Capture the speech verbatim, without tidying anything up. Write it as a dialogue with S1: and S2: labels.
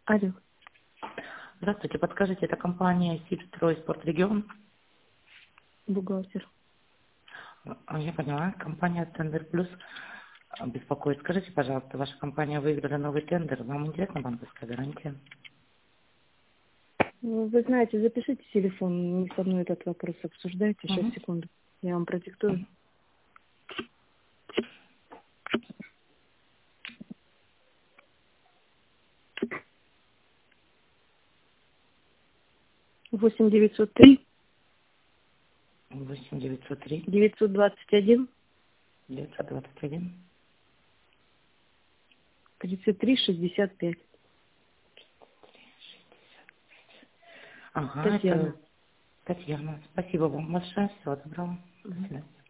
S1: Алло.
S2: Здравствуйте, подскажите, это компания Сибстрой Спортрегион?
S1: Бухгалтер.
S2: А, Я поняла, компания Тендер Плюс беспокоит. Скажите, пожалуйста, ваша компания выиграла новый тендер, вам интересна банковская гарантия?
S1: Ну, Вы знаете, запишите телефон, не со мной этот вопрос обсуждайте. Сейчас,
S2: Угу.
S1: секунду. Я вам продиктую. Восемь девятьсот три
S2: восемь девятьсот три
S1: девятьсот двадцать один
S2: девятьсот двадцать один.
S1: тридцать три шестьдесят пять.
S2: Ага,
S1: Татьяна.
S2: это Татьяна. Спасибо вам большое, всего доброго. До
S1: Мгм.
S2: свидания.